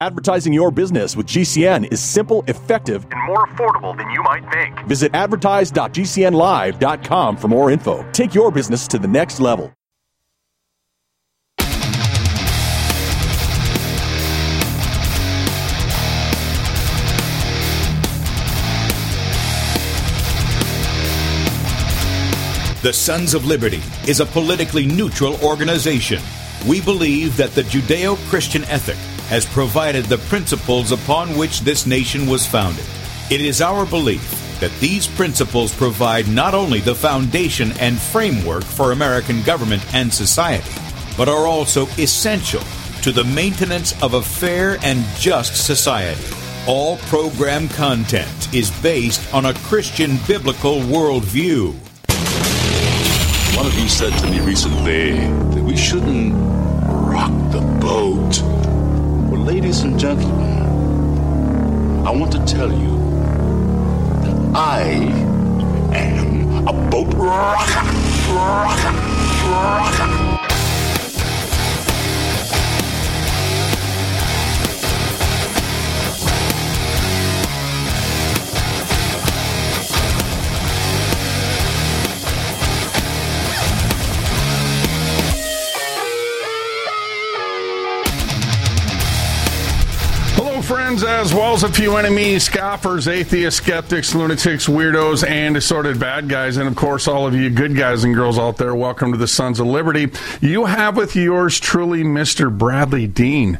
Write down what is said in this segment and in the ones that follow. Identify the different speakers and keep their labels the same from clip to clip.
Speaker 1: Advertising your business with GCN is simple, effective, and more affordable than you might think. Visit advertise.gcnlive.com for more info. Take your business to the next level.
Speaker 2: The Sons of Liberty is a politically neutral organization. We believe that the Judeo-Christian ethic has provided the principles upon which this nation was founded. It is our belief that these principles provide not only the foundation and framework for American government and society, but are also essential to the maintenance of a fair and just society. All program content is based on a Christian biblical worldview.
Speaker 3: One of you said to me recently that we shouldn't rock the boat. Well, ladies and gentlemen, I want to tell you that I am a boat rocker.
Speaker 4: Friends, as well as a few enemies, scoffers, atheists, skeptics, lunatics, weirdos, and assorted bad guys. And, of course, all of you good guys and girls out there, welcome to the Sons of Liberty. You have with yours truly, Mr. Bradley Dean.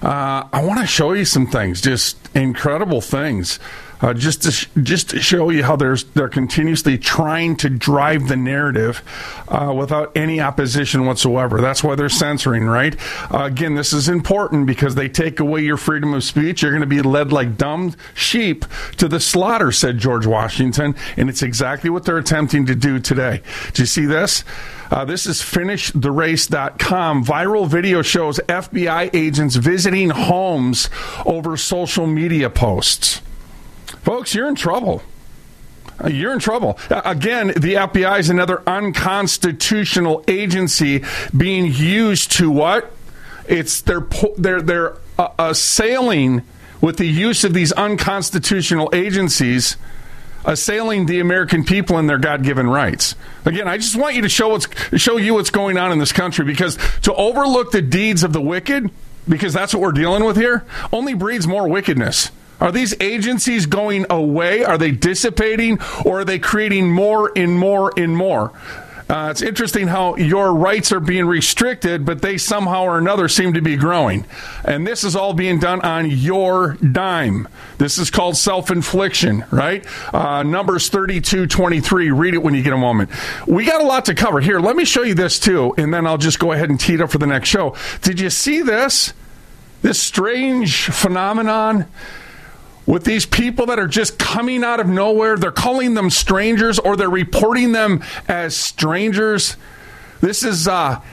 Speaker 4: I want to show you some things, just incredible things. Just to show you how they're continuously trying to drive the narrative without any opposition whatsoever. That's why they're censoring, right? Again, this is important because they take away your freedom of speech. You're going to be led like dumb sheep to the slaughter, said George Washington, and it's exactly what they're attempting to do today. Do you see this? This is finishtherace.com. Viral video shows FBI agents visiting homes over social media posts. Folks, you're in trouble. You're in trouble. Again, the FBI is another unconstitutional agency being used to what? It's they're assailing with the use of these unconstitutional agencies, assailing the American people and their God-given rights. Again, I just want you to show you what's going on in this country, because to overlook the deeds of the wicked, because that's what we're dealing with here, only breeds more wickedness. Are these agencies going away? Are they dissipating? Or are they creating more and more and more? It's interesting how your rights are being restricted, but they somehow or another seem to be growing. And this is all being done on your dime. This is called self-infliction, right? Numbers 32:23. Read it when you get a moment. We got a lot to cover. Here, let me show you this too, and then I'll just go ahead and tee it up for the next show. Did you see this? This strange phenomenon with these people that are just coming out of nowhere. They're calling them strangers, or they're reporting them as strangers. This is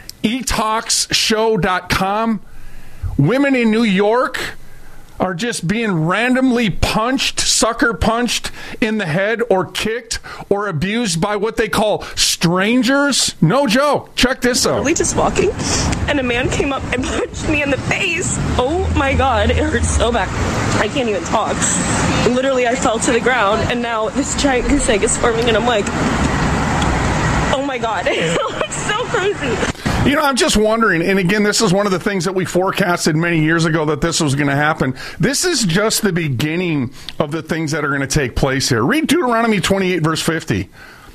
Speaker 4: etalkshow.com. Women in New York are just being randomly punched, sucker punched in the head, or kicked or abused by what they call strangers. No joke. Check this out.
Speaker 5: Really just walking, and a man came up and punched me in the face. Oh my God, it hurts so bad. I can't even talk. Literally, I fell to the ground, and now this giant goose egg is forming, and I'm like, oh my God. It looks so crazy.
Speaker 4: You know, I'm just wondering, and again, this is one of the things that we forecasted many years ago that this was going to happen. This is just the beginning of the things that are going to take place here. Read Deuteronomy 28, verse 50.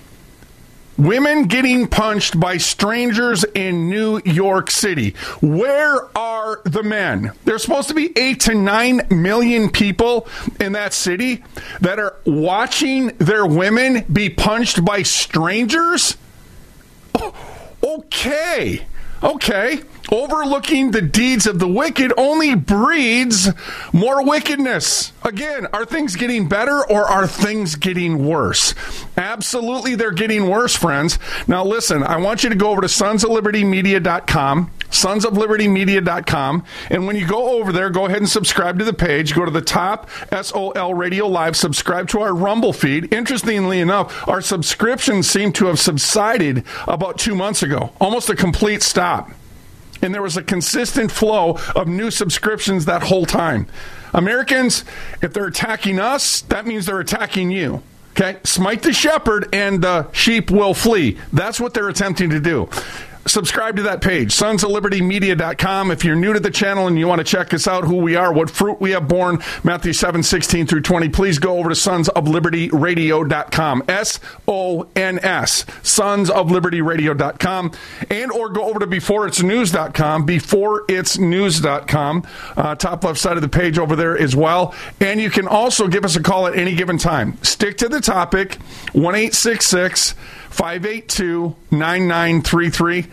Speaker 4: Women getting punched by strangers in New York City. Where are the men? There's supposed to be 8 to 9 million people in that city that are watching their women be punched by strangers? Oh, okay. Overlooking the deeds of the wicked only breeds more wickedness. Again, are things getting better or are things getting worse? Absolutely, they're getting worse, friends. Now, listen, I want you to go over to sonsoflibertymedia.com, sonsoflibertymedia.com, and when you go over there, go ahead and subscribe to the page. Go to the top, SOL Radio Live, subscribe to our Rumble feed. Interestingly enough, our subscriptions seem to have subsided about 2 months ago, almost a complete stop. And there was a consistent flow of new subscriptions that whole time. Americans, if they're attacking us, that means they're attacking you. Okay? Smite the shepherd and the sheep will flee. That's what they're attempting to do. Subscribe to that page, sonsoflibertymedia.com. If you're new to the channel and you want to check us out, who we are, what fruit we have borne, Matthew 7:16 through 20, please go over to sonsoflibertyradio.com, S-O-N-S, sonsoflibertyradio.com, and or go over to beforeitsnews.com, beforeitsnews.com, top left side of the page over there as well. And you can also give us a call at any given time. Stick to the topic, 1-866-582-9933,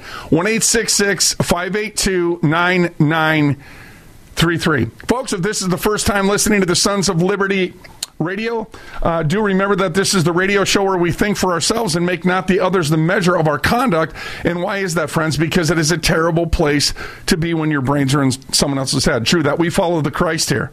Speaker 4: 1-866-582-9933. Folks, if this is the first time listening to the Sons of Liberty Radio, do remember that this is the radio show where we think for ourselves and make not the others the measure of our conduct. And why is that, friends? Because it is a terrible place to be when your brains are in someone else's head. True that. We follow the Christ here.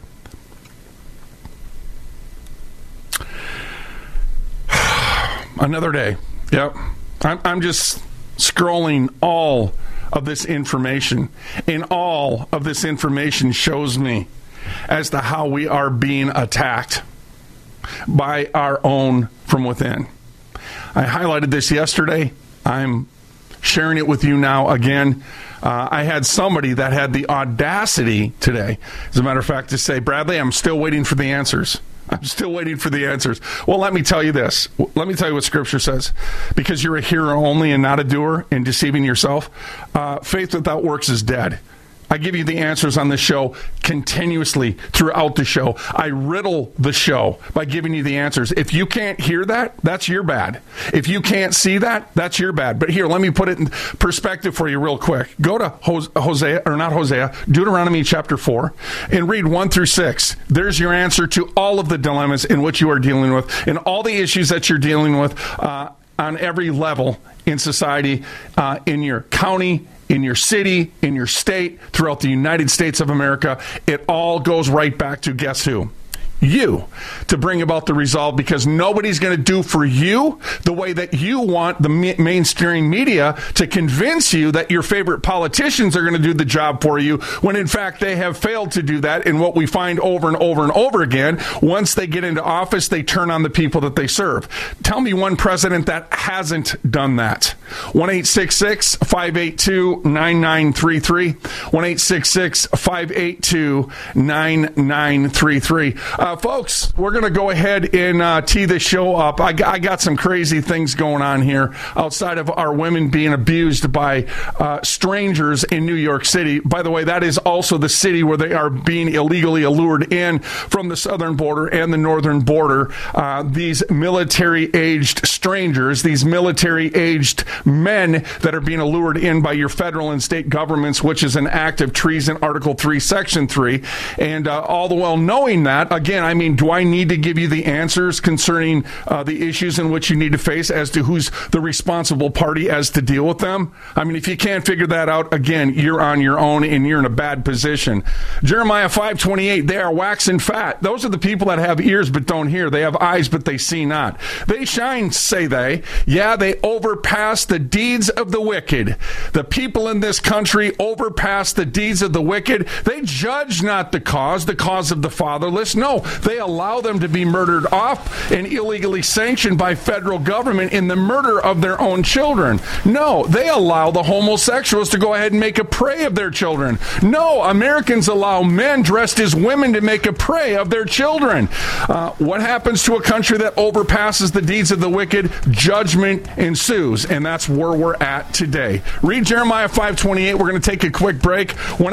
Speaker 4: Another day. Yep. I'm just scrolling all of this information, and all of this information shows me as to how we are being attacked by our own from within. I highlighted this yesterday. I'm sharing it with you now again. I had somebody that had the audacity today, as a matter of fact, to say, Bradley, I'm still waiting for the answers. I'm still waiting for the answers. Well, let me tell you this. Let me tell you what Scripture says. Because you're a hearer only and not a doer and deceiving yourself, faith without works is dead. I give you the answers on the show continuously throughout the show. I riddle the show by giving you the answers. If you can't hear that, that's your bad. If you can't see that, that's your bad. But here, let me put it in perspective for you real quick. Go to Deuteronomy chapter 4 and read 1 through 6. There's your answer to all of the dilemmas in which you are dealing with and all the issues that you're dealing with on every level in society, in your county, in your city, in your state, throughout the United States of America. It all goes right back to guess who? You, to bring about the resolve, because nobody's going to do for you the way that you want the mainstream media to convince you that your favorite politicians are going to do the job for you, when in fact they have failed to do that. And what we find over and over and over again, once they get into office, they turn on the people that they serve. Tell me one president that hasn't done that. 1-866-582-9933, 1-866-582-9933. Folks, we're going to go ahead and tee the show up. I got some crazy things going on here outside of our women being abused by strangers in New York City. By the way, that is also the city where they are being illegally allured in from the southern border and the northern border. These military-aged strangers, these military-aged men that are being allured in by your federal and state governments, which is an act of treason, Article 3, Section 3. And all the while knowing that, again, I mean, do I need to give you the answers concerning the issues in which you need to face as to who's the responsible party as to deal with them? I mean, if you can't figure that out, again, you're on your own and you're in a bad position. Jeremiah 5:28, they are waxing fat. Those are the people that have ears but don't hear. They have eyes but they see not. They shine, say they. Yeah, they overpass the deeds of the wicked. The people in this country overpass the deeds of the wicked. They judge not the cause of the fatherless. No, they allow them to be murdered off and illegally sanctioned by federal government in the murder of their own children. No, they allow the homosexuals to go ahead and make a prey of their children. No, Americans allow men dressed as women to make a prey of their children. What happens to a country that overpasses the deeds of the wicked? Judgment ensues, and that's where we're at today. Read Jeremiah 5:28. We're going to take a quick break.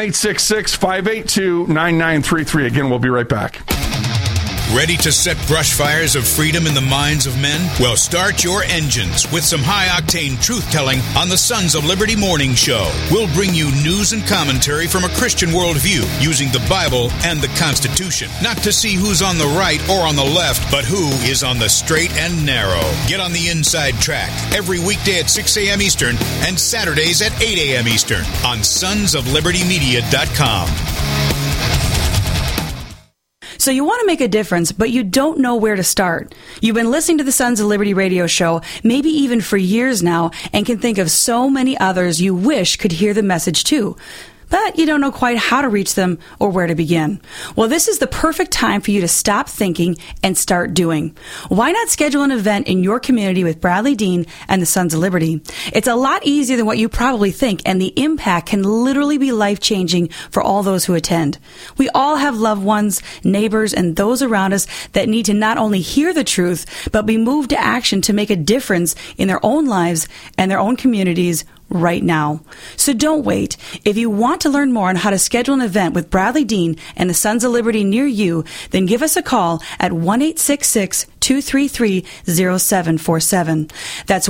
Speaker 4: 1-866-582-9933. Again, we'll be right back.
Speaker 2: Ready to set brush fires of freedom in the minds of men? Well, start your engines with some high-octane truth-telling on the Sons of Liberty Morning Show. We'll bring you news and commentary from a Christian worldview using the Bible and the Constitution. Not to see who's on the right or on the left, but who is on the straight and narrow. Get on the inside track every weekday at 6 a.m. Eastern and Saturdays at 8 a.m. Eastern on sonsoflibertymedia.com.
Speaker 6: So you want to make a difference, but you don't know where to start. You've been listening to the Sons of Liberty radio show, maybe even for years now, and can think of so many others you wish could hear the message too. But you don't know quite how to reach them or where to begin. Well, this is the perfect time for you to stop thinking and start doing. Why not schedule an event in your community with Bradley Dean and the Sons of Liberty? It's a lot easier than what you probably think, and the impact can literally be life-changing for all those who attend. We all have loved ones, neighbors, and those around us that need to not only hear the truth, but be moved to action to make a difference in their own lives and their own communities right now. So don't wait. If you want to learn more on how to schedule an event with Bradley Dean and the Sons of Liberty near you, then give us a call at 1-866-233-0747. That's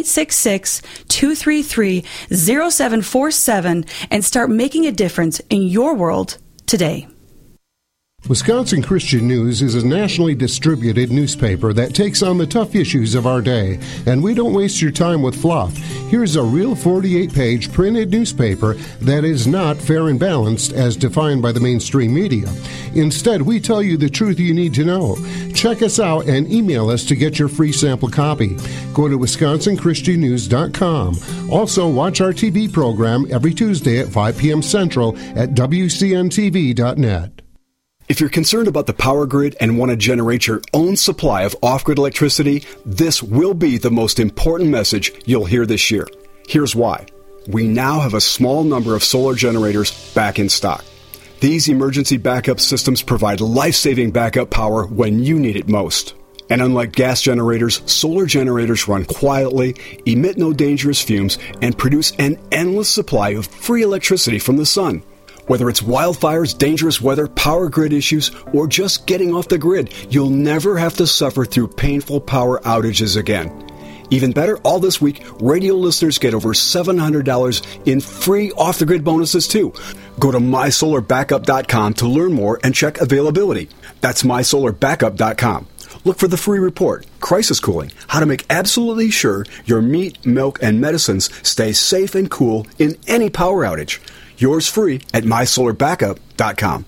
Speaker 6: 1-866-233-0747 and start making a difference in your world today.
Speaker 7: Wisconsin Christian News is a nationally distributed newspaper that takes on the tough issues of our day, and we don't waste your time with fluff. Here's a real 48-page printed newspaper that is not fair and balanced as defined by the mainstream media. Instead, we tell you the truth you need to know. Check us out and email us to get your free sample copy. Go to WisconsinChristianNews.com. Also, watch our TV program every Tuesday at 5 p.m. Central at WCNTV.net.
Speaker 8: If you're concerned about the power grid and want to generate your own supply of off-grid electricity, this will be the most important message you'll hear this year. Here's why. We now have a small number of solar generators back in stock. These emergency backup systems provide life-saving backup power when you need it most. And unlike gas generators, solar generators run quietly, emit no dangerous fumes, and produce an endless supply of free electricity from the sun. Whether it's wildfires, dangerous weather, power grid issues, or just getting off the grid, you'll never have to suffer through painful power outages again. Even better, all this week, radio listeners get over $700 in free off-the-grid bonuses, too. Go to MySolarBackup.com to learn more and check availability. That's MySolarBackup.com. Look for the free report, Crisis Cooling, how to make absolutely sure your meat, milk, and medicines stay safe and cool in any power outage. Yours free at MySolarBackup.com.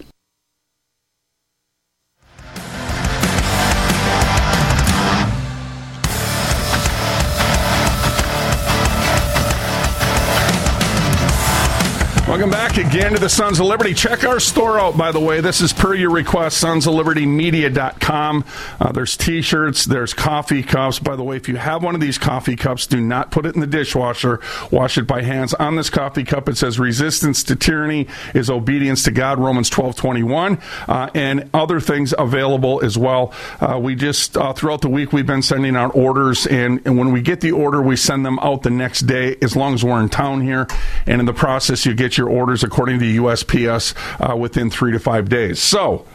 Speaker 4: Welcome back again to the Sons of Liberty. Check our store out, by the way. This is per your request, sonsoflibertymedia.com. There's T-shirts, there's coffee cups. By the way, if you have one of these coffee cups, do not put it in the dishwasher. Wash it by hands. On this coffee cup, it says resistance to tyranny is obedience to God, Romans 12:21, and other things available as well. We just, throughout the week, we've been sending out orders, and when we get the order, we send them out the next day, as long as we're in town here. And in the process, you get your orders according to USPS within 3 to 5 days. So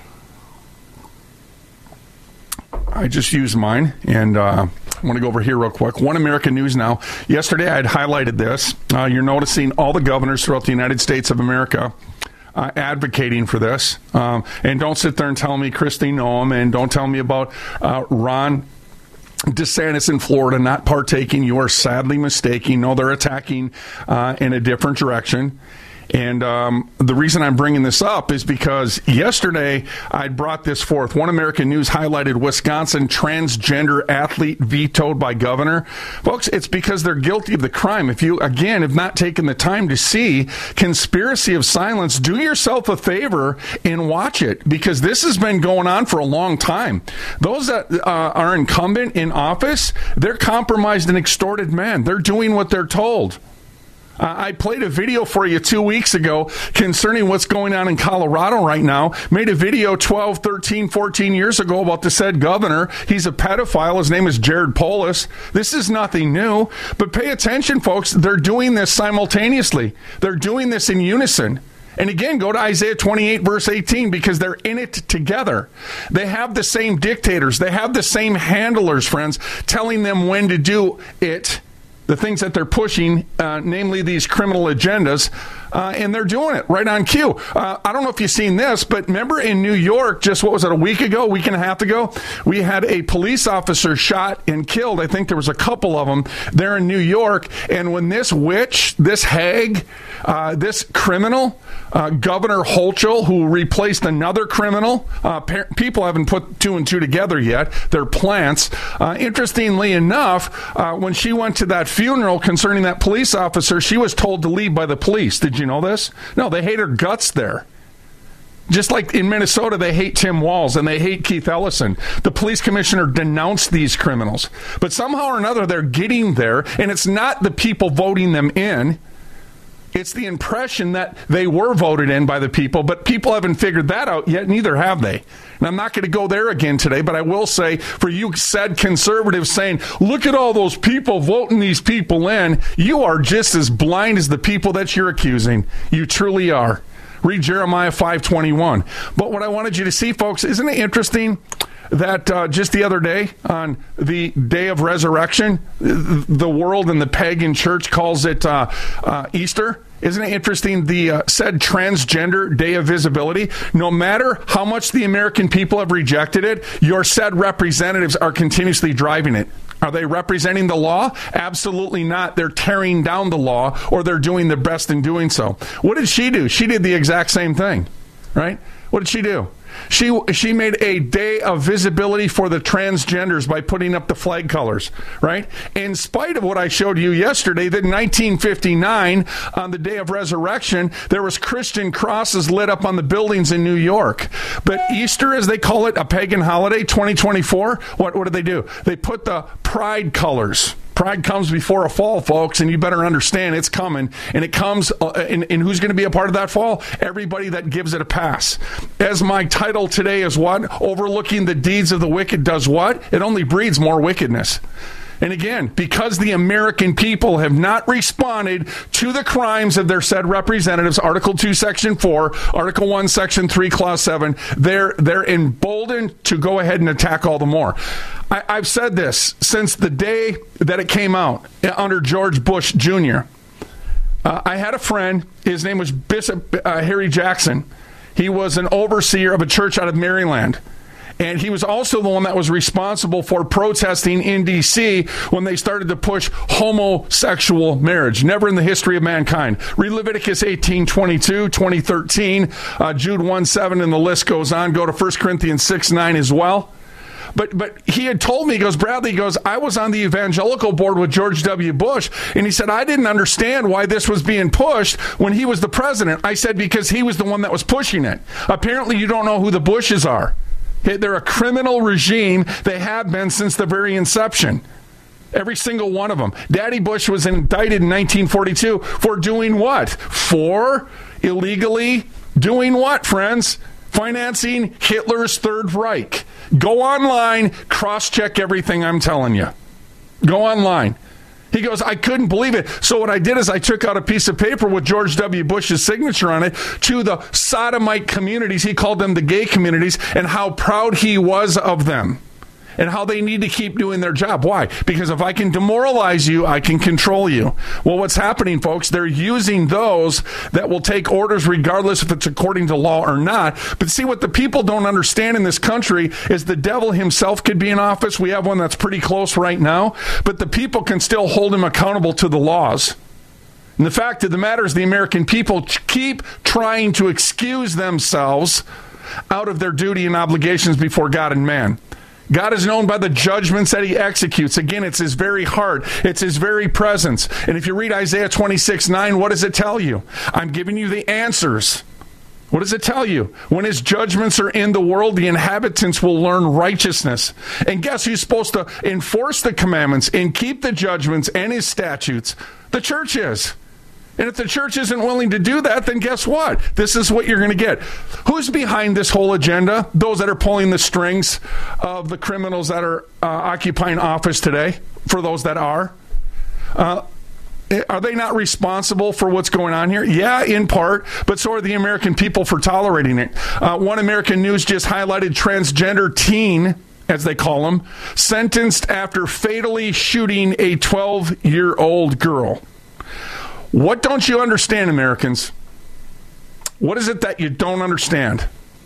Speaker 4: I just used mine, and I want to go over here real quick. One American News Now. Yesterday I had highlighted this. You're noticing all the governors throughout the United States of America advocating for this. And don't sit there and tell me Kristi Noem, and don't tell me about Ron DeSantis in Florida not partaking. You are sadly mistaken. No, they're attacking in a different direction. And the reason I'm bringing this up is because yesterday I brought this forth. One American News highlighted Wisconsin transgender athlete vetoed by governor. Folks, it's because they're guilty of the crime. If you, again, have not taken the time to see Conspiracy of Silence, do yourself a favor and watch it, because this has been going on for a long time. Those that are incumbent in office, they're compromised and extorted men. They're doing what they're told. I played a video for you 2 weeks ago concerning what's going on in Colorado right now. Made a video 12, 13, 14 years ago about the said governor. He's a pedophile. His name is Jared Polis. This is nothing new. But pay attention, folks. They're doing this simultaneously. They're doing this in unison. And again, go to Isaiah 28, verse 18, because they're in it together. They have the same dictators. They have the same handlers, friends, telling them when to do it. The things that they're pushing, namely these criminal agendas, and they're doing it right on cue. I don't know if you've seen this, but remember in New York, just what was it, a week and a half ago, we had a police officer shot and killed. I think there was a couple of them there in New York. And when this witch, this hag, this criminal, Governor Hochul, who replaced another criminal, people haven't put two and two together yet. They're plants. Interestingly enough, when she went to that funeral concerning that police officer, she was told to leave by the police. Did you know this? No, they hate her guts there. Just like in Minnesota, they hate Tim Walz and they hate Keith Ellison. The police commissioner denounced these criminals. But somehow or another, they're getting there, and it's not the people voting them in. It's the impression that they were voted in by the people, but people haven't figured that out yet, neither have they. And I'm not going to go there again today, but I will say, for you said conservatives saying, look at all those people voting these people in, you are just as blind as the people that you're accusing. You truly are. Read Jeremiah 5:21. But what I wanted you to see, folks, isn't it interesting that just the other day, on the day of resurrection, the world and the pagan church calls it Easter? Isn't it interesting, the said transgender day of visibility? No matter how much the American people have rejected it, your said representatives are continuously driving it. Are they representing the law? Absolutely not. They're tearing down the law, or they're doing their best in doing so. What did she do? She did the exact same thing, right? What did she do? She made a day of visibility for the transgenders by putting up the flag colors, right? In spite of what I showed you yesterday, that in 1959, on the day of resurrection, there was Christian crosses lit up on the buildings in New York. But Easter, as they call it, a pagan holiday, 2024, what did they do? They put the pride colors. Pride comes before a fall, folks, and you better understand it's coming. And it comes, and who's going to be a part of that fall? Everybody that gives it a pass. As my title today is what? Overlooking the deeds of the wicked does what? It only breeds more wickedness. And again, because the American people have not responded to the crimes of their said representatives, Article 2, Section 4, Article 1, Section 3, Clause 7, they're emboldened to go ahead and attack all the more. I've said this since the day that it came out under George Bush Jr. I had a friend, his name was Bishop Harry Jackson. He was an overseer of a church out of Maryland. And he was also the one that was responsible for protesting in D.C. when they started to push homosexual marriage. Never in the history of mankind. Read Leviticus 18:22, 2013, Jude 1:7, and the list goes on. Go to 1 Corinthians 6:9 as well. But he had told me, he goes, Bradley, he goes, I was on the evangelical board with George W. Bush, and he said, I didn't understand why this was being pushed when he was the president. I said, because he was the one that was pushing it. Apparently you don't know who the Bushes are. They're a criminal regime. They have been since the very inception. Every single one of them. Daddy Bush was indicted in 1942 for doing what? For illegally doing what, friends? Financing Hitler's Third Reich. Go online, cross-check everything I'm telling you. Go online. He goes, I couldn't believe it. So what I did is I took out a piece of paper with George W. Bush's signature on it to the sodomite communities. He called them the gay communities, and how proud he was of them and how they need to keep doing their job. Why? Because if I can demoralize you, I can control you. Well, what's happening, folks, they're using those that will take orders regardless if it's according to law or not. But see, what the people don't understand in this country is the devil himself could be in office. We have one that's pretty close right now, but the people can still hold him accountable to the laws. And the fact of the matter is the American people keep trying to excuse themselves out of their duty and obligations before God and man. God is known by the judgments that he executes. Again, it's his very heart. It's his very presence. And if you read Isaiah 26:9, what does it tell you? I'm giving you the answers. What does it tell you? When his judgments are in the world, the inhabitants will learn righteousness. And guess who's supposed to enforce the commandments and keep the judgments and his statutes? The church is. And if the church isn't willing to do that, then guess what? This is what you're going to get. Who's behind this whole agenda? Those that are pulling the strings of the criminals that are occupying office today, for those that are. Are they not responsible for what's going on here? Yeah, in part, but so are the American people for tolerating it. One American News just highlighted transgender teen, as they call them, sentenced after fatally shooting a 12-year-old girl. What don't you understand, Americans? What is it that you don't understand?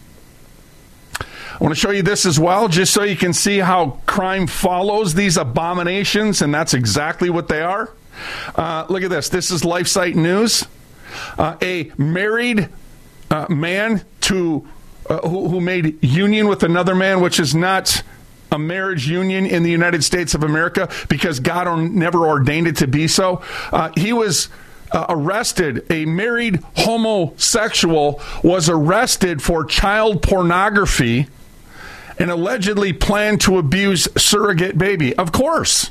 Speaker 4: I want to show you this as well, just so you can see how crime follows these abominations, and that's exactly what they are. Look at this. This is LifeSite News. A married man who made union with another man, which is not a marriage union in the United States of America because God never ordained it to be so. He was arrested. A married homosexual was arrested for child pornography and allegedly planned to abuse surrogate baby. Of course.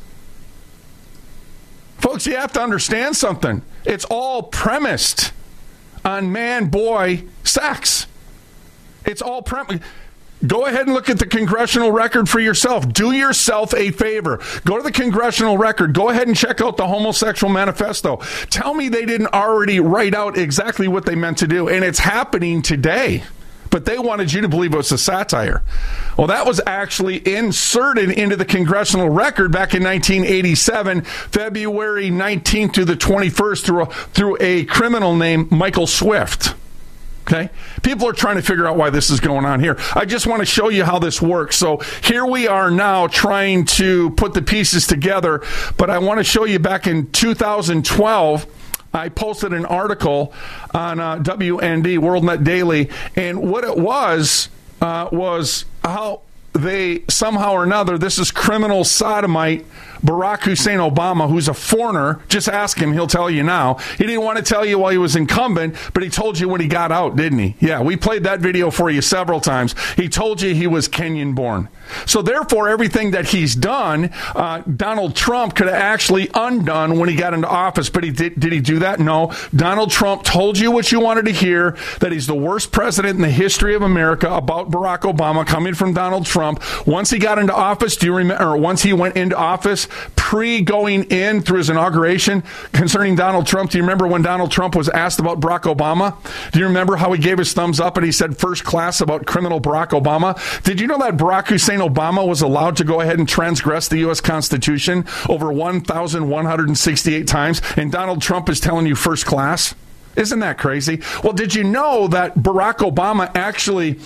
Speaker 4: Folks, you have to understand something. It's all premised on man-boy sex. It's all premised. Go ahead and look at the congressional record for yourself. Do yourself a favor. Go to the congressional record. Go ahead and check out the Homosexual Manifesto. Tell me they didn't already write out exactly what they meant to do. And it's happening today. But they wanted you to believe it was a satire. Well, that was actually inserted into the congressional record back in 1987, February 19th to the 21st, through a criminal named Michael Swift. Okay? People are trying to figure out why this is going on here. I just want to show you how this works. So here we are now trying to put the pieces together, but I want to show you back in 2012, I posted an article on WND, WorldNet Daily, and what it was how they somehow or another, this is criminal sodomite Barack Hussein Obama, who's a foreigner. Just ask him, he'll tell you now. He didn't want to tell you while he was incumbent, but he told you when he got out, didn't he? Yeah, we played that video for you several times. He told you he was Kenyan born. So therefore, everything that he's done, Donald Trump could have actually undone when he got into office. But did he do that? No. Donald Trump told you what you wanted to hear, that he's the worst president in the history of America, about Barack Obama, coming from Donald Trump. Once he got into office, do you remember, or once he went into office, going in through his inauguration concerning Donald Trump, do you remember when Donald Trump was asked about Barack Obama? Do you remember how he gave his thumbs up and he said first class about criminal Barack Obama? Did you know that Barack Hussein Obama was allowed to go ahead and transgress the U.S. Constitution over 1,168 times, and Donald Trump is telling you first class? Isn't that crazy? Well, did you know that Barack Obama actually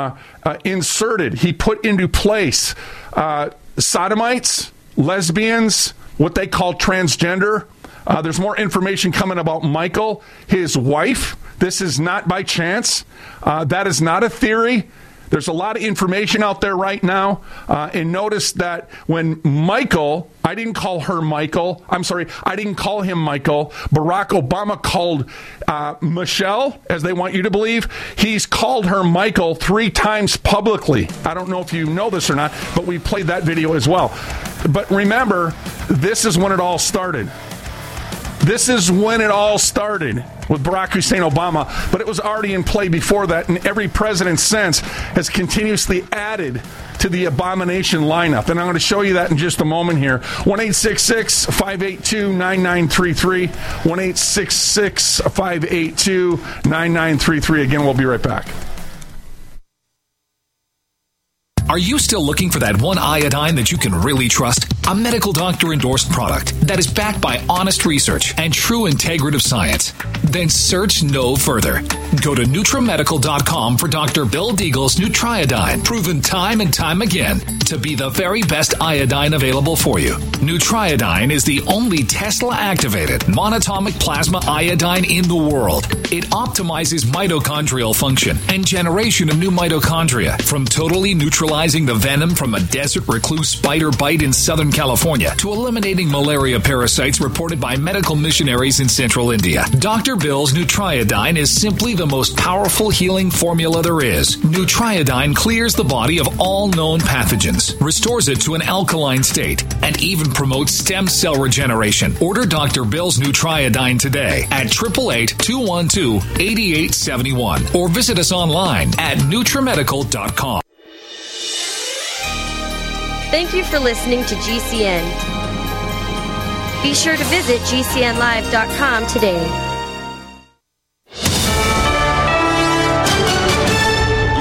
Speaker 4: he put into place sodomites, lesbians, what they call transgender? There's more information coming about Michael, his wife. This is not by chance. That is not a theory. There's a lot of information out there right now. And notice that when Michael, I didn't call her Michael. I'm sorry, I didn't call him Michael. Barack Obama called Michelle, as they want you to believe. He's called her Michael 3 times publicly. I don't know if you know this or not, but we played that video as well. But remember, this is when it all started. This is when it all started with Barack Hussein Obama, but it was already in play before that, and every president since has continuously added to the abomination lineup. And I'm going to show you that in just a moment here. 1-866-582-9933. 1-866-582-9933. Again, we'll be right back.
Speaker 9: Are you still looking for that one iodine that you can really trust? A medical doctor endorsed product that is backed by honest research and true integrative science? Then search no further. Go to NutriMedical.com for Dr. Bill Deagle's Nutriodine, proven time and time again to be the very best iodine available for you. Nutriodine is the only Tesla-activated monatomic plasma iodine in the world. It optimizes mitochondrial function and generation of new mitochondria, from totally neutralizing the venom from a desert recluse spider bite in Southern California to eliminating malaria parasites reported by medical missionaries in central India. Dr. Bill's Nutriodine is simply the most powerful healing formula there is. Nutriodine clears the body of all known pathogens, restores it to an alkaline state, and even promotes stem cell regeneration. Order Dr. Bill's Nutriodine today at 888-212-8871 or visit us online at NutriMedical.com.
Speaker 10: Thank you for listening to GCN. Be sure to visit GCNlive.com today.
Speaker 11: You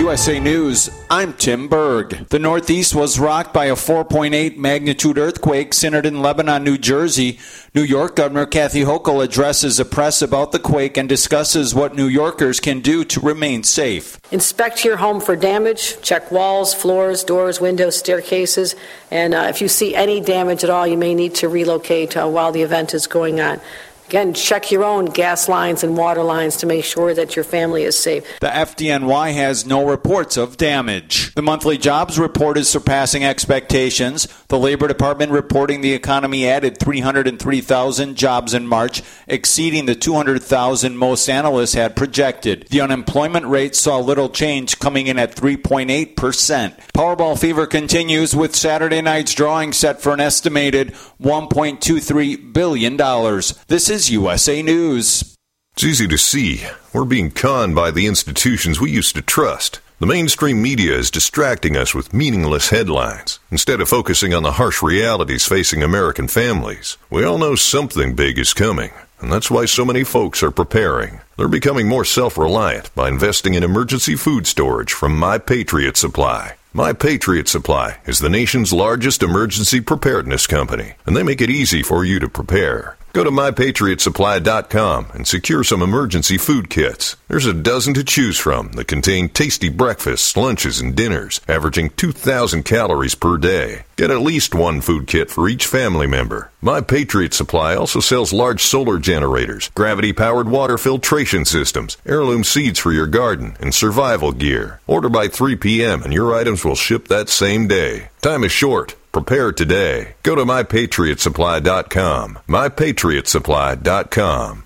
Speaker 11: USA News, I'm Tim Berg. The Northeast was rocked by a 4.8 magnitude earthquake centered in Lebanon, New Jersey. New York Governor Kathy Hochul addresses the press about the quake and discusses what New Yorkers can do to remain safe.
Speaker 12: Inspect your home for damage. Check walls, floors, doors, windows, staircases. And if you see any damage at all, you may need to relocate while the event is going on. Again, check your own gas lines and water lines to make sure that your family is safe.
Speaker 11: The FDNY has no reports of damage. The monthly jobs report is surpassing expectations. The Labor Department reporting the economy added 303,000 jobs in March, exceeding the 200,000 most analysts had projected. The unemployment rate saw little change, coming in at 3.8%. Powerball fever continues with Saturday night's drawing set for an estimated $1.23 billion. This is USA News.
Speaker 13: It's easy to see. We're being conned by the institutions we used to trust. The mainstream media is distracting us with meaningless headlines instead of focusing on the harsh realities facing American families. We all know something big is coming, and that's why so many folks are preparing. They're becoming more self-reliant by investing in emergency food storage from My Patriot Supply. My Patriot Supply is the nation's largest emergency preparedness company, and they make it easy for you to prepare. Go to MyPatriotSupply.com and secure some emergency food kits. There's a dozen to choose from that contain tasty breakfasts, lunches, and dinners, averaging 2,000 calories per day. Get at least one food kit for each family member. My Patriot Supply also sells large solar generators, gravity-powered water filtration systems, heirloom seeds for your garden, and survival gear. Order by 3 p.m. and your items will ship that same day. Time is short. Prepare today. Go to MyPatriotSupply.com. MyPatriotSupply.com.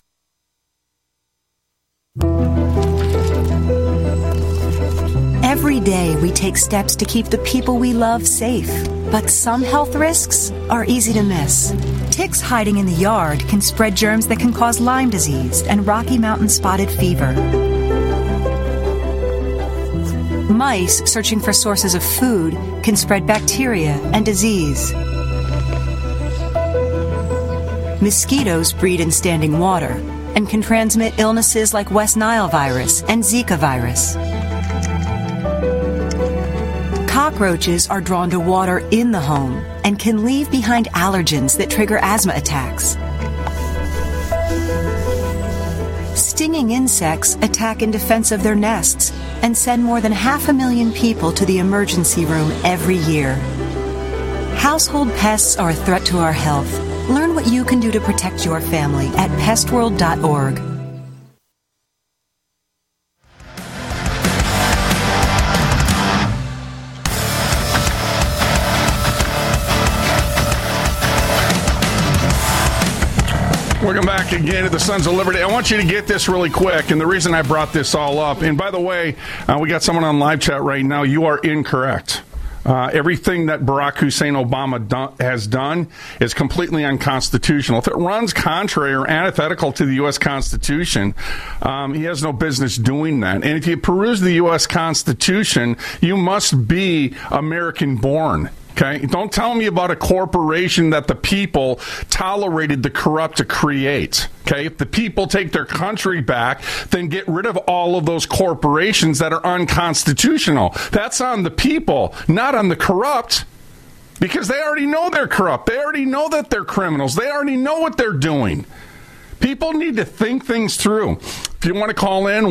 Speaker 14: Every day we take steps to keep the people we love safe. But some health risks are easy to miss. Ticks hiding in the yard can spread germs that can cause Lyme disease and Rocky Mountain spotted fever. Mice searching for sources of food can spread bacteria and disease. Mosquitoes breed in standing water and can transmit illnesses like West Nile virus and Zika virus. Cockroaches are drawn to water in the home and can leave behind allergens that trigger asthma attacks. Stinging insects attack in defense of their nests and send more than 500,000 people to the emergency room every year. Household pests are a threat to our health. Learn what you can do to protect your family at pestworld.org.
Speaker 4: Welcome back again to the Sons of Liberty. I want you to get this really quick, and the reason I brought this all up, and by the way, we got someone on live chat right now. You are incorrect. Everything that Barack Hussein Obama has done is completely unconstitutional. If it runs contrary or antithetical to the U.S. Constitution, he has no business doing that. And if you peruse the U.S. Constitution, you must be American-born. Okay, don't tell me about a corporation that the people tolerated the corrupt to create. Okay, if the people take their country back, then get rid of all of those corporations that are unconstitutional. That's on the people, not on the corrupt, because they already know they're corrupt. They already know that they're criminals. They already know what they're doing. People need to think things through. If you want to call in,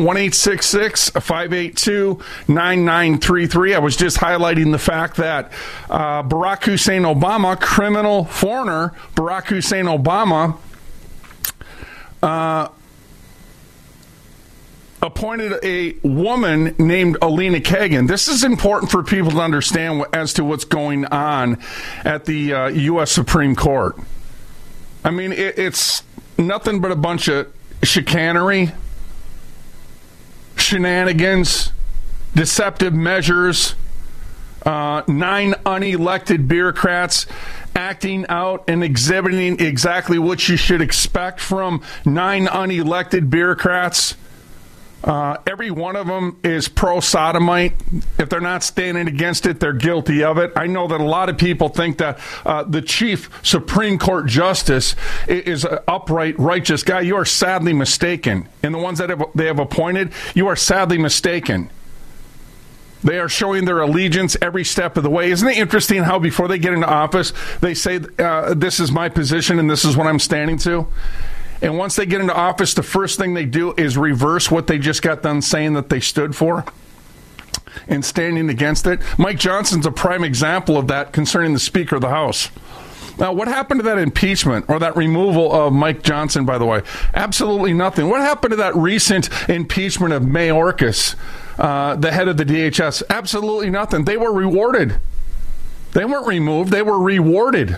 Speaker 4: 1-866-582-9933. I was just highlighting the fact that Barack Hussein Obama, criminal foreigner, Barack Hussein Obama, appointed a woman named Elena Kagan. This is important for people to understand as to what's going on at the U.S. Supreme Court. I mean, it's nothing but a bunch of chicanery, shenanigans, deceptive measures, 9 unelected bureaucrats acting out and exhibiting exactly what you should expect from 9 unelected bureaucrats. Every one of them is pro-sodomite. If they're not standing against it, they're guilty of it. I know that a lot of people think that the chief Supreme Court justice is an upright, righteous guy. You are sadly mistaken. And the ones that they have appointed, you are sadly mistaken. They are showing their allegiance every step of the way. Isn't it interesting how before they get into office, they say, this is my position and this is what I'm standing to? And once they get into office, the first thing they do is reverse what they just got done saying that they stood for and standing against it. Mike Johnson's a prime example of that concerning the Speaker of the House. Now, what happened to that impeachment or that removal of Mike Johnson, by the way? Absolutely nothing. What happened to that recent impeachment of Mayorkas, the head of the DHS? Absolutely nothing. They were rewarded. They weren't removed. They were rewarded.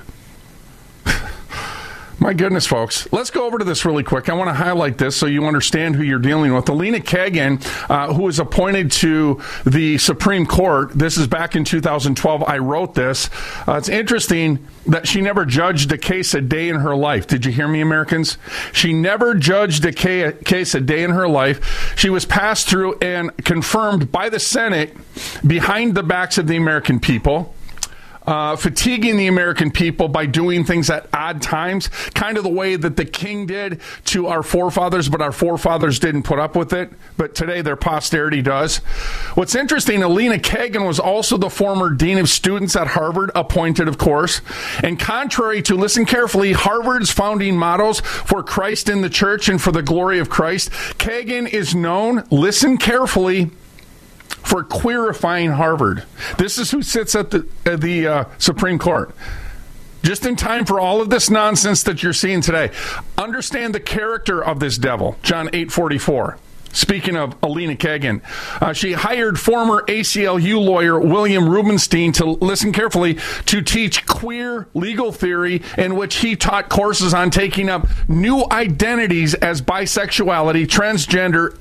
Speaker 4: My goodness, folks. Let's go over to this really quick. I want to highlight this so you understand who you're dealing with. Elena Kagan, who was appointed to the Supreme Court. This is back in 2012. I wrote this. It's interesting that she never judged a case a day in her life. Did you hear me, Americans? She never judged a case a day in her life. She was passed through and confirmed by the Senate behind the backs of the American people. Fatiguing the American people by doing things at odd times, kind of the way that the king did to our forefathers, but our forefathers didn't put up with it. But today their posterity does. What's interesting, Elena Kagan was also the former dean of students at Harvard, appointed, of course. And contrary to, listen carefully, Harvard's founding mottos for Christ in the church and for the glory of Christ, Kagan is known, listen carefully, for queerifying Harvard. This is who sits at the Supreme Court. Just in time for all of this nonsense that you're seeing today. Understand the character of this devil. John 8:44. Speaking of Elena Kagan, she hired former ACLU lawyer William Rubenstein to, listen carefully, to teach queer legal theory, in which he taught courses on taking up new identities as bisexuality, transgender,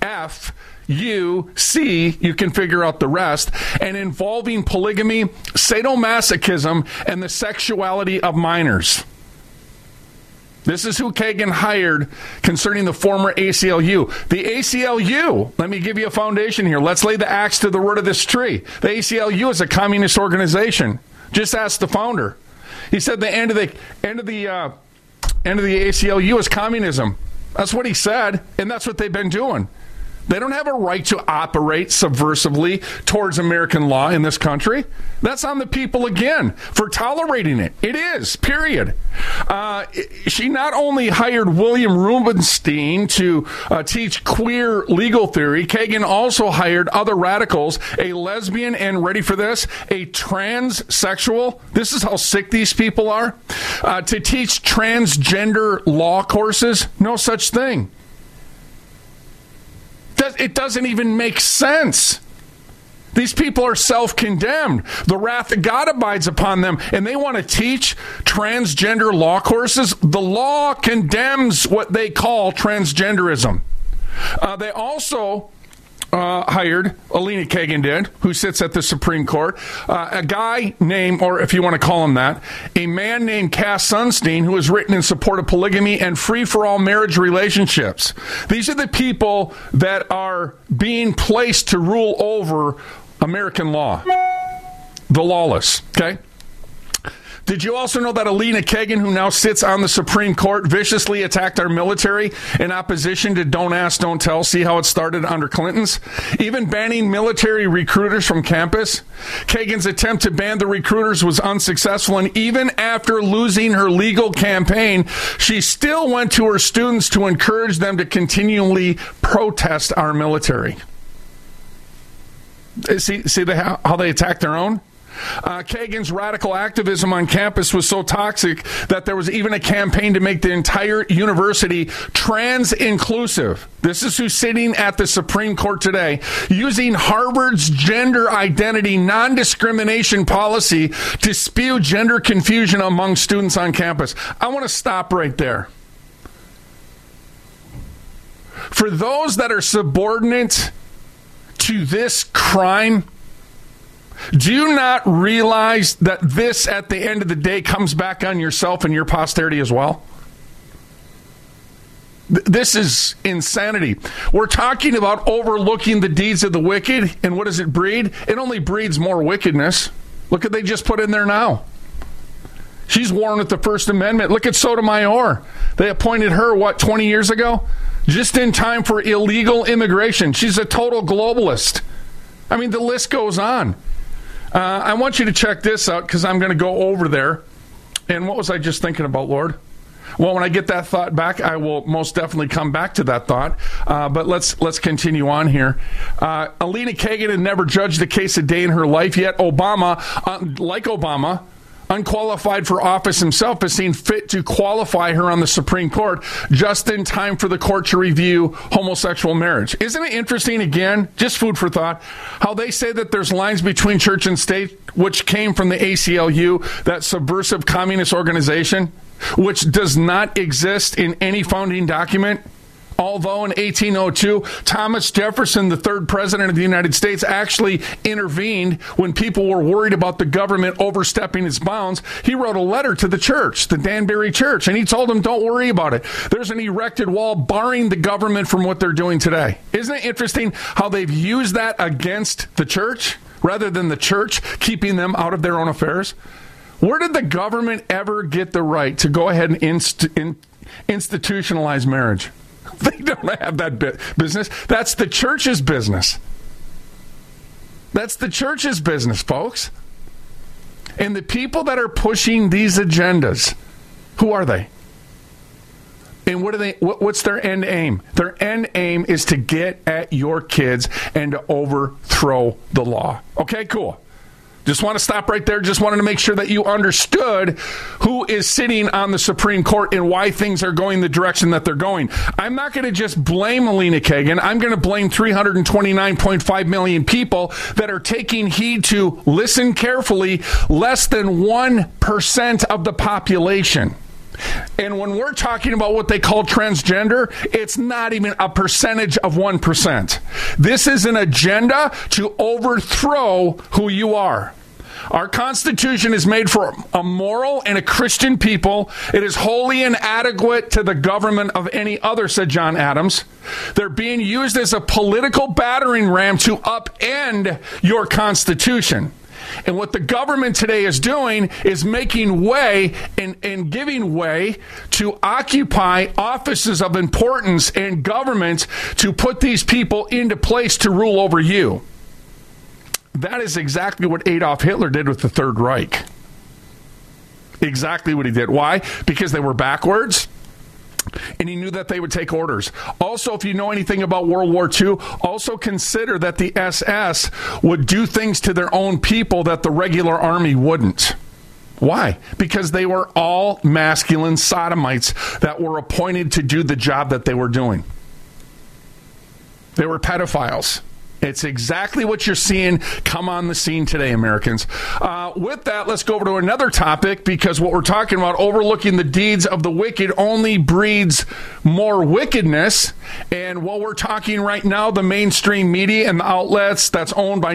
Speaker 4: C, you can figure out the rest, and involving polygamy, sadomasochism, and the sexuality of minors. This is who Kagan hired concerning the former ACLU. The ACLU, let me give you a foundation here. Let's lay the axe to the root of this tree. The ACLU is a communist organization. Just ask the founder. He said the end of the ACLU is communism. That's what he said, and that's what they've been doing. They don't have a right to operate subversively towards American law in this country. That's on the people again for tolerating it. It is, period. She not only hired William Rubenstein to teach queer legal theory, Kagan also hired other radicals, a lesbian, and ready for this, a transsexual. This is how sick these people are. To teach transgender law courses. No such thing. It doesn't even make sense. These people are self-condemned. The wrath of God abides upon them, and they want to teach transgender law courses. The law condemns what they call transgenderism. They also hired, Elena Kagan did, who sits at the Supreme Court, a guy named, or if you want to call him that, a man named Cass Sunstein, who has written in support of polygamy and free-for-all marriage relationships. These are the people that are being placed to rule over American law. The lawless, okay? Did you also know that Elena Kagan, who now sits on the Supreme Court, viciously attacked our military in opposition to Don't Ask, Don't Tell? See how it started under Clinton's? Even banning military recruiters from campus. Kagan's attempt to ban the recruiters was unsuccessful, and even after losing her legal campaign, she still went to her students to encourage them to continually protest our military. See how they attack their own? Kagan's radical activism on campus was so toxic that there was even a campaign to make the entire university trans-inclusive. This is who's sitting at the Supreme Court today, using Harvard's gender identity non-discrimination policy to spew gender confusion among students on campus. I want to stop right there. For those that are subordinate to this crime, do you not realize that this, at the end of the day, comes back on yourself and your posterity as well? This is insanity. We're talking about overlooking the deeds of the wicked, and what does it breed? It only breeds more wickedness. Look what they just put in there now. She's warned with the First Amendment. Look at Sotomayor. They appointed her, 20 years ago? Just in time for illegal immigration. She's a total globalist. I mean, the list goes on. I want you to check this out because I'm going to go over there. And what was I just thinking about, Lord? Well, when I get that thought back, I will most definitely come back to that thought. But let's continue on here. Elena Kagan had never judged a case a day in her life, yet Obama, like Obama, unqualified for office himself, has seen fit to qualify her on the Supreme Court just in time for the court to review homosexual marriage. Isn't it interesting, again, just food for thought, how they say that there's lines between church and state, which came from the ACLU, that subversive communist organization, which does not exist in any founding document. Although in 1802, Thomas Jefferson, the third president of the United States, actually intervened when people were worried about the government overstepping its bounds. He wrote a letter to the church, the Danbury Church, and he told them, don't worry about it. There's an erected wall barring the government from what they're doing today. Isn't it interesting how they've used that against the church rather than the church keeping them out of their own affairs? Where did the government ever get the right to go ahead and institutionalize marriage? They don't have that business. That's the church's business. That's the church's business, folks. And the people that are pushing these agendas, who are they? And what's their end aim? Their end aim is to get at your kids and to overthrow the law. Okay, cool. Just want to stop right there. Just wanted to make sure that you understood who is sitting on the Supreme Court and why things are going the direction that they're going. I'm not going to just blame Elena Kagan. I'm going to blame 329.5 million people that are taking heed to, listen carefully, less than 1% of the population. And when we're talking about what they call transgender, it's not even a percentage of 1%. This is an agenda to overthrow who you are. Our Constitution is made for a moral and a Christian people. It is wholly inadequate to the government of any other, said John Adams. They're being used as a political battering ram to upend your Constitution. And what the government today is doing is making way and giving way to occupy offices of importance in government to put these people into place to rule over you. That is exactly what Adolf Hitler did with the Third Reich. Exactly what he did. Why? Because they were backwards. And he knew that they would take orders. Also, if you know anything about World War II, also consider that the SS would do things to their own people that the regular army wouldn't. Why? Because they were all masculine sodomites that were appointed to do the job that they were doing. They were pedophiles. It's exactly what you're seeing come on the scene today, Americans. With that, let's go over to another topic, because what we're talking about, overlooking the deeds of the wicked, only breeds more wickedness. And while we're talking right now, the mainstream media and the outlets that's owned by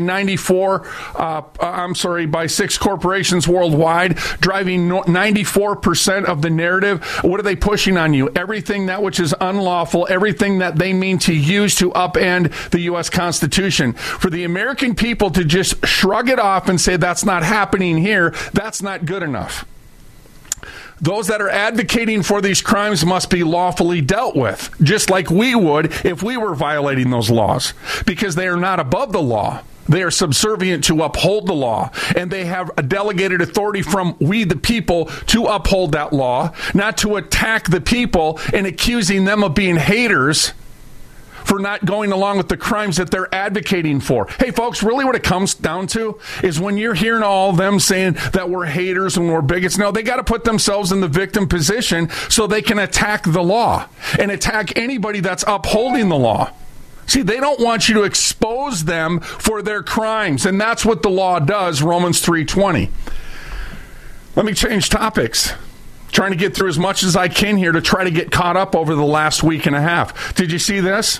Speaker 4: by 6 corporations worldwide, driving 94% of the narrative. What are they pushing on you? Everything that which is unlawful, everything that they mean to use to upend the U.S. Constitution. For the American people to just shrug it off and say that's not happening here, that's not good enough. Those that are advocating for these crimes must be lawfully dealt with, just like we would if we were violating those laws, because they are not above the law. They are subservient to uphold the law, and they have a delegated authority from we the people to uphold that law, not to attack the people and accusing them of being haters for not going along with the crimes that they're advocating for. Hey, folks, really what it comes down to is when you're hearing all of them saying that we're haters and we're bigots, no, they got to put themselves in the victim position so they can attack the law and attack anybody that's upholding the law. See, they don't want you to expose them for their crimes, and that's what the law does, Romans 3:20. Let me change topics. Trying to get through as much as I can here to try to get caught up over the last week and a half. Did you see this?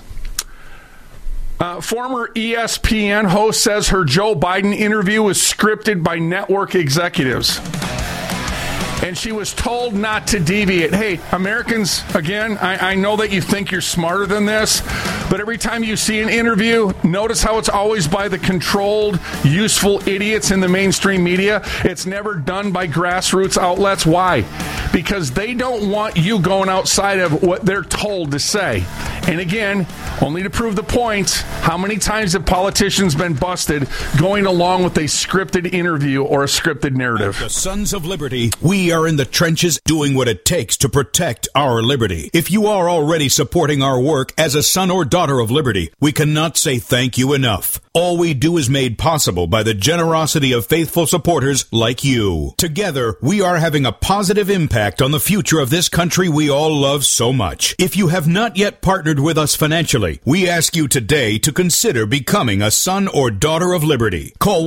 Speaker 4: Former ESPN host says her Joe Biden interview was scripted by network executives. And she was told not to deviate. Hey, Americans, again, I know that you think you're smarter than this, But every time you see an interview, notice how it's always by the controlled, useful idiots in the mainstream media. It's never done by grassroots outlets. Why? Because they don't want you going outside of what they're told to say. And again, only to prove the point, how many times have politicians been busted going along with a scripted interview or a scripted narrative?
Speaker 2: At the Sons of Liberty, we are in the trenches doing what it takes to protect our liberty. If you are already supporting our work as a son or daughter of liberty, we cannot say thank you enough. All we do is made possible by the generosity of faithful supporters like you. Together, we are having a positive impact on the future of this country we all love so much. If you have not yet partnered with us financially, we ask you today to consider becoming a son or daughter of liberty. Call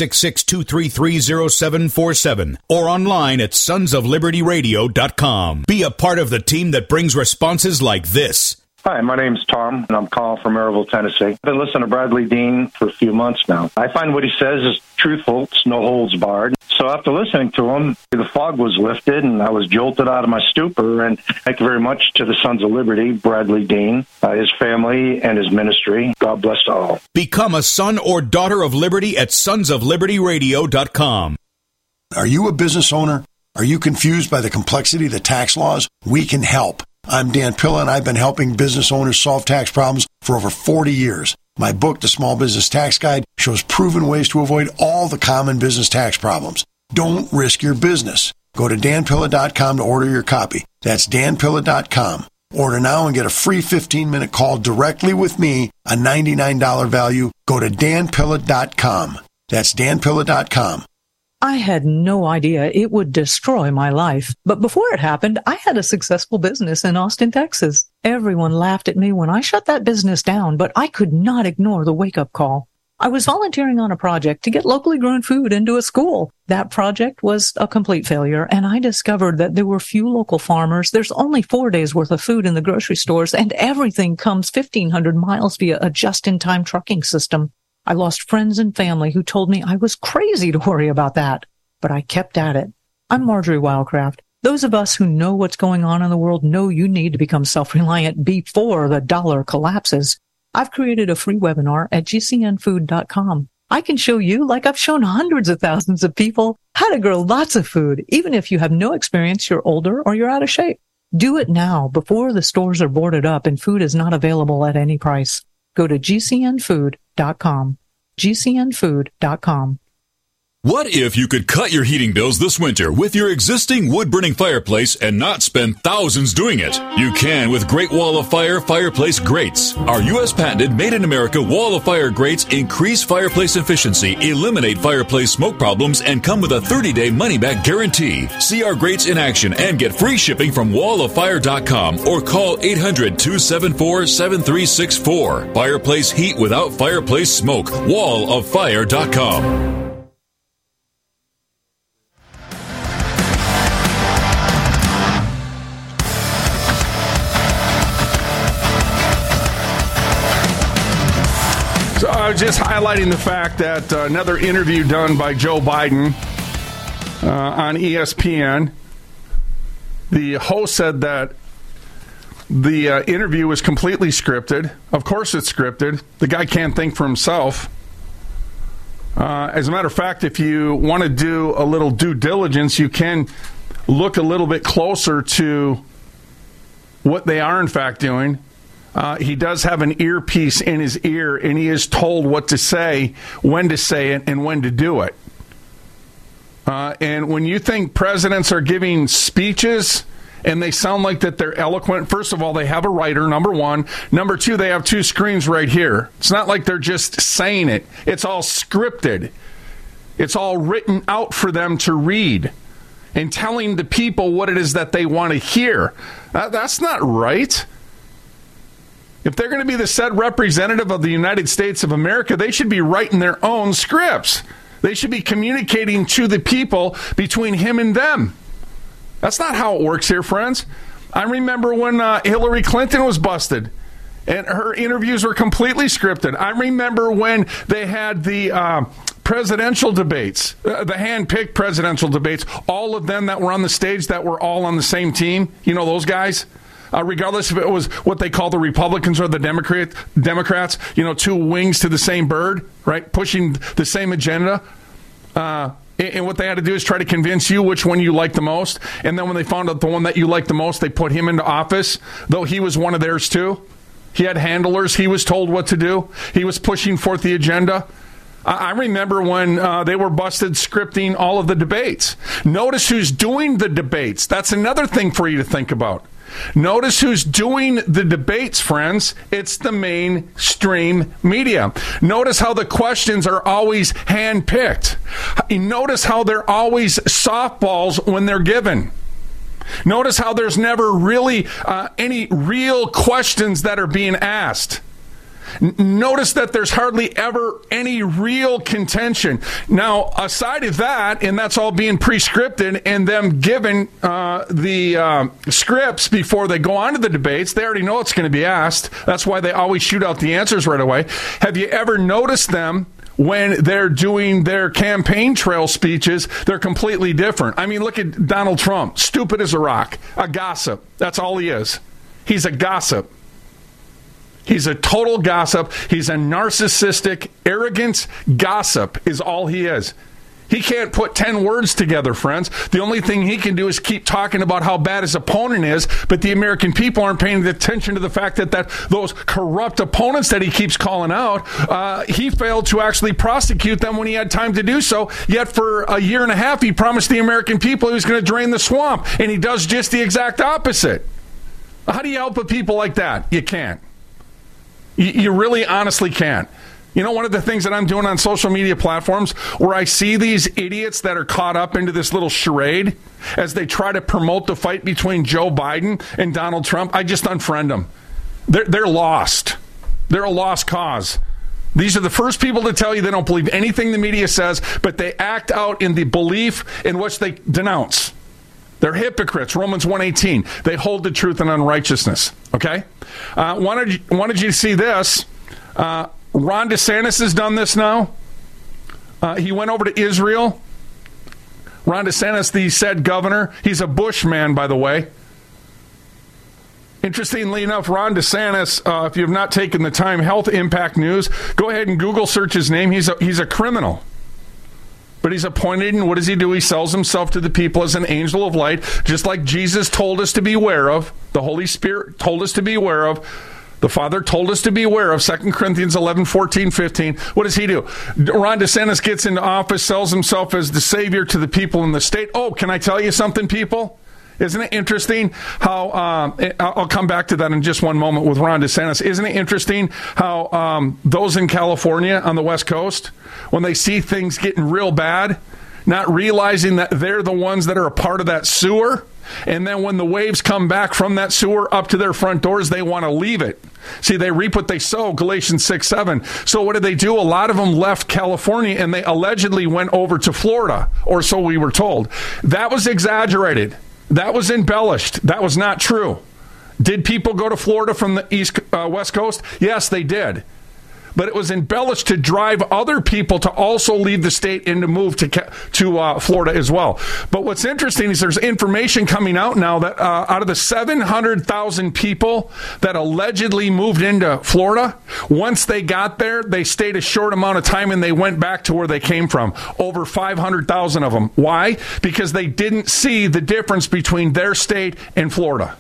Speaker 2: 1-866-233-0747 or online at sonsoflibertyradio.com. Be a part of the team that brings responses like this.
Speaker 15: Hi, my name's Tom, and I'm calling from Maryville, Tennessee. I've been listening to Bradley Dean for a few months now. I find what he says is truthful. It's no holds barred. So after listening to him, the fog was lifted, and I was jolted out of my stupor. And thank you very much to the Sons of Liberty, Bradley Dean, his family, and his ministry. God bless all.
Speaker 2: Become a son or daughter of liberty at sonsoflibertyradio.com.
Speaker 16: Are you a business owner? Are you confused by the complexity of the tax laws? We can help. I'm Dan Pilla, and I've been helping business owners solve tax problems for over 40 years. My book, The Small Business Tax Guide, shows proven ways to avoid all the common business tax problems. Don't risk your business. Go to danpilla.com to order your copy. That's danpilla.com. Order now and get a free 15-minute call directly with me, a $99 value. Go to danpilla.com. That's danpilla.com.
Speaker 17: I had no idea it would destroy my life. But before it happened, I had a successful business in Austin, Texas. Everyone laughed at me when I shut that business down, but I could not ignore the wake-up call. I was volunteering on a project to get locally grown food into a school. That project was a complete failure, and I discovered that there were few local farmers. There's only 4 days worth of food in the grocery stores, and everything comes 1,500 miles via a just-in-time trucking system. I lost friends and family who told me I was crazy to worry about that, but I kept at it. I'm Marjorie Wildcraft. Those of us who know what's going on in the world know you need to become self-reliant before the dollar collapses. I've created a free webinar at gcnfood.com. I can show you, like I've shown hundreds of thousands of people, how to grow lots of food, even if you have no experience, you're older, or you're out of shape. Do it now before the stores are boarded up and food is not available at any price. Go to gcnfood.com. gcnfood.com.
Speaker 18: What if you could cut your heating bills this winter with your existing wood-burning fireplace and not spend thousands doing it? You can with Great Wall of Fire fireplace grates. Our U.S. patented made-in-America Wall of Fire grates increase fireplace efficiency, eliminate fireplace smoke problems, and come with a 30-day money-back guarantee. See our grates in action and get free shipping from walloffire.com or call 800-274-7364. Fireplace heat without fireplace smoke. walloffire.com.
Speaker 4: So I was just highlighting the fact that another interview done by Joe Biden on ESPN, the host said that the interview was completely scripted. Of course it's scripted. The guy can't think for himself. As a matter of fact, if you want to do a little due diligence, you can look a little bit closer to what they are in fact doing. He does have an earpiece in his ear, and he is told what to say, when to say it, and when to do it. And when you think presidents are giving speeches and they sound like that they're eloquent, first of all, they have a writer, number one. Number two, they have two screens right here. It's not like they're just saying it. It's all scripted. It's all written out for them to read and telling the people what it is that they want to hear. That's not right. If they're going to be the said representative of the United States of America, they should be writing their own scripts. They should be communicating to the people between him and them. That's not how it works here, friends. I remember when Hillary Clinton was busted and her interviews were completely scripted. I remember when they had the presidential debates, the hand-picked presidential debates, all of them that were on the stage that were all on the same team. You know those guys? regardless if it was what they call the Republicans or the Democrats, two wings to the same bird, right? Pushing the same agenda. And what they had to do is try to convince you which one you like the most. And then when they found out the one that you liked the most, they put him into office, though he was one of theirs too. He had handlers. He was told what to do. He was pushing forth the agenda. I remember when they were busted scripting all of the debates. Notice who's doing the debates. That's another thing for you to think about. Notice who's doing the debates, friends. It's the mainstream media. Notice how the questions are always handpicked. Notice how they're always softballs when they're given. Notice how there's never really any real questions that are being asked. Notice that there's hardly ever any real contention. Now, aside of that, and that's all being pre-scripted and them given the scripts before they go on to the debates, they already know it's going to be asked. That's why they always shoot out the answers right away. Have you ever noticed them when they're doing their campaign trail speeches? They're completely different. I mean, look at Donald Trump. Stupid as a rock. A gossip. That's all he is. He's a gossip. He's a total gossip. He's a narcissistic, arrogant gossip is all he is. He can't put 10 words together, friends. The only thing he can do is keep talking about how bad his opponent is, but the American people aren't paying attention to the fact that those corrupt opponents that he keeps calling out, he failed to actually prosecute them when he had time to do so. Yet for a year and a half, he promised the American people he was going to drain the swamp, and he does just the exact opposite. How do you help with people like that? You can't. You really honestly can't. One of the things that I'm doing on social media platforms where I see these idiots that are caught up into this little charade as they try to promote the fight between Joe Biden and Donald Trump, I just unfriend them. They're lost. They're a lost cause. These are the first people to tell you they don't believe anything the media says, but they act out in the belief in which they denounce. They're hypocrites. Romans 1:18. They hold the truth in unrighteousness. Okay? Wanted you to see this. Ron DeSantis has done this now. He went over to Israel. Ron DeSantis, the said governor. He's a Bush man, by the way. Interestingly enough, Ron DeSantis, if you have not taken the time, Health Impact News, go ahead and Google search his name. He's a criminal. But he's appointed, and what does he do? He sells himself to the people as an angel of light, just like Jesus told us to beware of. The Holy Spirit told us to beware of. The Father told us to beware of. 2 Corinthians 11, 14, 15. What does he do? Ron DeSantis gets into office, sells himself as the savior to the people in the state. Oh, can I tell you something, people? Isn't it interesting how, I'll come back to that in just one moment with Ron DeSantis. Isn't it interesting how those in California on the West Coast, when they see things getting real bad, not realizing that they're the ones that are a part of that sewer, and then when the waves come back from that sewer up to their front doors, they want to leave it. See, they reap what they sow, Galatians 6:7. So what did they do? A lot of them left California, and they allegedly went over to Florida, or so we were told. That was exaggerated. That was embellished. That was not true. Did people go to Florida from the West Coast? Yes, they did. But it was embellished to drive other people to also leave the state and to move to Florida as well. But what's interesting is there's information coming out now that out of the 700,000 people that allegedly moved into Florida, once they got there, they stayed a short amount of time and they went back to where they came from. Over 500,000 of them. Why? Because they didn't see the difference between their state and Florida.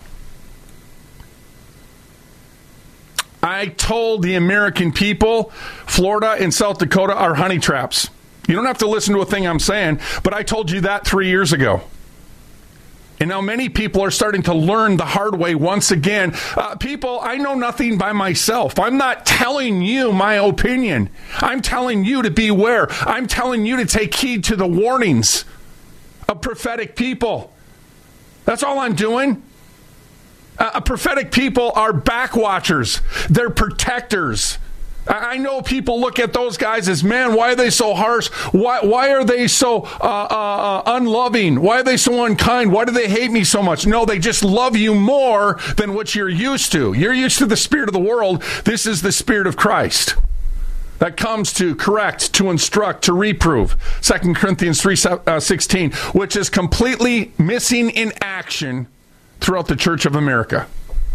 Speaker 4: I told the American people, Florida and South Dakota are honey traps. You don't have to listen to a thing I'm saying, but I told you that 3 years ago. And now many people are starting to learn the hard way once again. People, I know nothing by myself. I'm not telling you my opinion. I'm telling you to beware. I'm telling you to take heed to the warnings of prophetic people. That's all I'm doing. Prophetic people are backwatchers. They're protectors. I know people look at those guys as, man, why are they so harsh? Why are they so unloving? Why are they so unkind? Why do they hate me so much? No, they just love you more than what you're used to. You're used to the spirit of the world. This is the spirit of Christ that comes to correct, to instruct, to reprove. 2 Corinthians 3:16, which is completely missing in action throughout the Church of America.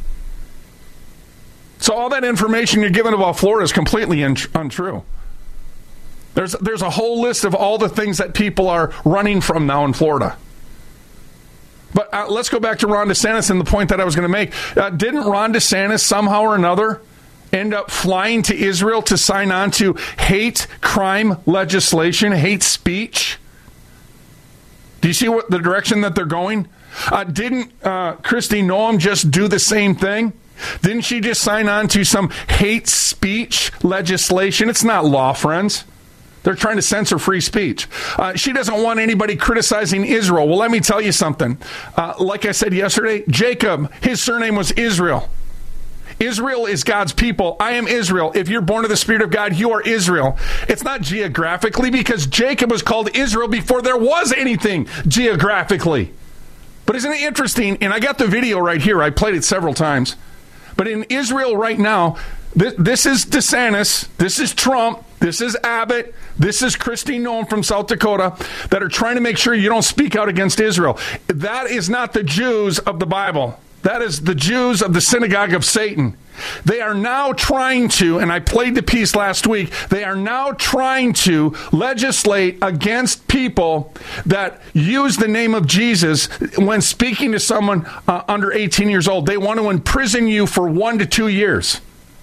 Speaker 4: So all that information you're giving about Florida is completely untrue. There's a whole list of all the things that people are running from now in Florida. But let's go back to Ron DeSantis and the point that I was going to make. Didn't Ron DeSantis somehow or another end up flying to Israel to sign on to hate crime legislation, hate speech? Do you see what the direction that they're going? Didn't Kristi Noem just do the same thing? Didn't she just sign on to some hate speech legislation? It's not law, friends. They're trying to censor free speech. She doesn't want anybody criticizing Israel. Well, let me tell you something. Like I said yesterday, Jacob, his surname was Israel. Israel is God's people. I am Israel. If you're born of the Spirit of God, you are Israel. It's not geographically, because Jacob was called Israel before there was anything geographically. But isn't it interesting? And I got the video right here. I played it several times. But in Israel right now, this is DeSantis, this is Trump, this is Abbott, this is Kristi Noem from South Dakota that are trying to make sure you don't speak out against Israel. That is not the Jews of the Bible. That is the Jews of the synagogue of Satan. They are now trying to, and I played the piece last week, they are now trying to legislate against people that use the name of Jesus when speaking to someone under 18 years old. They want to imprison you for 1 to 2 years.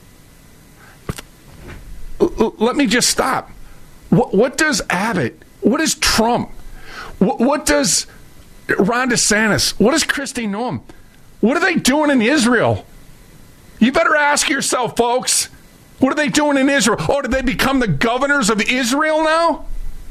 Speaker 4: Let me just stop. What does Abbott, what does Trump, what does Ron DeSantis, what does Kristi Noem, what are they doing in Israel? You better ask yourself, folks, what are they doing in Israel? Oh, did they become the governors of Israel now?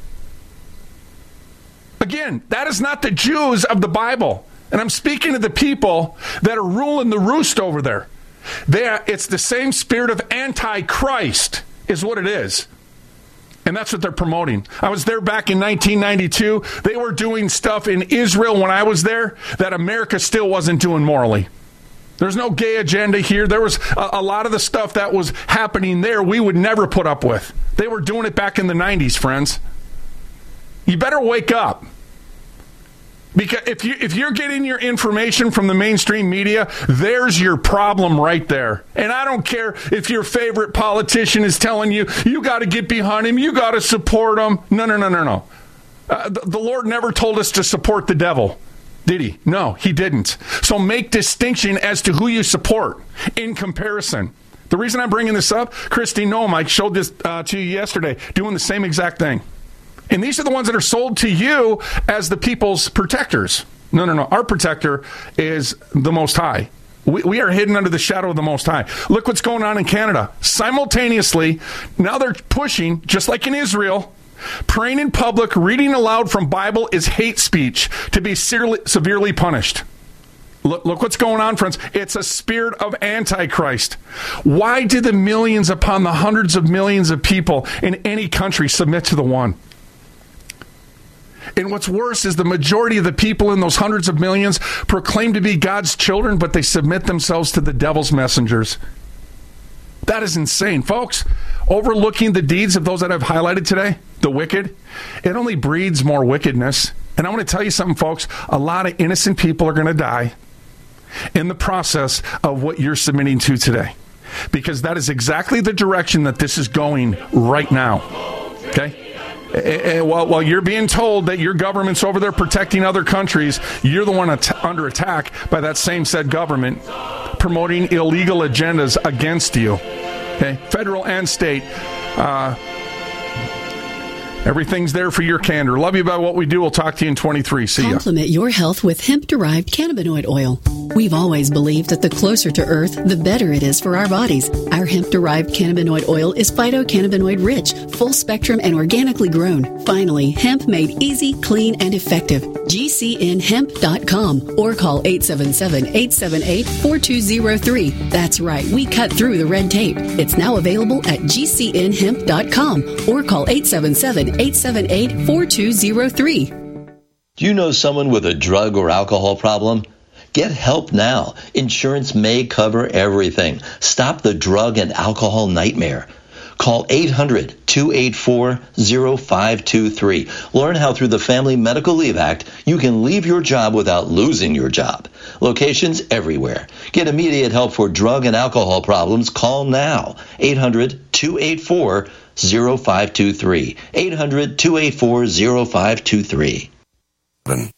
Speaker 4: Again, that is not the Jews of the Bible. And I'm speaking to the people that are ruling the roost over there. It's the same spirit of Antichrist is what it is. And that's what they're promoting. I was there back in 1992. They were doing stuff in Israel when I was there that America still wasn't doing morally. There's no gay agenda here. There was a lot of the stuff that was happening there we would never put up with. They were doing it back in the 90s, friends. You better wake up. Because if you're getting your information from the mainstream media, there's your problem right there. And I don't care if your favorite politician is telling you, you got to get behind him, you got to support him. No. The Lord never told us to support the devil, did he? No, he didn't. So make distinction as to who you support in comparison. The reason I'm bringing this up, Kristi Noem, I showed this to you yesterday, doing the same exact thing. And these are the ones that are sold to you as the people's protectors. No. Our protector is the Most High. We are hidden under the shadow of the Most High. Look what's going on in Canada. Simultaneously, now they're pushing, just like in Israel, praying in public, reading aloud from Bible is hate speech to be severely punished. Look what's going on, friends. It's a spirit of Antichrist. Why did the millions upon the hundreds of millions of people in any country submit to the one? And what's worse is the majority of the people in those hundreds of millions proclaim to be God's children, but they submit themselves to the devil's messengers. That is insane. Folks, overlooking the deeds of those that I've highlighted today, the wicked, it only breeds more wickedness. And I want to tell you something, folks. A lot of innocent people are going to die in the process of what you're submitting to today. Because that is exactly the direction that this is going right now. Okay? While you're being told that your government's over there protecting other countries, you're the one under attack by that same said government promoting illegal agendas against you. Okay, federal and state. Everything's there for your candor. Love you about what we do. We'll talk to you in 23. See ya.
Speaker 19: Complement your health with hemp-derived cannabinoid oil. We've always believed that the closer to Earth, the better it is for our bodies. Our hemp-derived cannabinoid oil is phytocannabinoid-rich, full-spectrum, and organically grown. Finally, hemp made easy, clean, and effective. GCNhemp.com or call 877-878-4203. That's right, we cut through the red tape. It's now available at GCNhemp.com or call 877-878-4203.
Speaker 20: Do you know someone with a drug or alcohol problem? Get help now. Insurance may cover everything. Stop the drug and alcohol nightmare. Call 800 800-284-0523. Learn how through the Family Medical Leave Act, you can leave your job without losing your job. Locations everywhere. Get immediate help for drug and alcohol problems. Call now. 800-284-0523. 800-284-0523.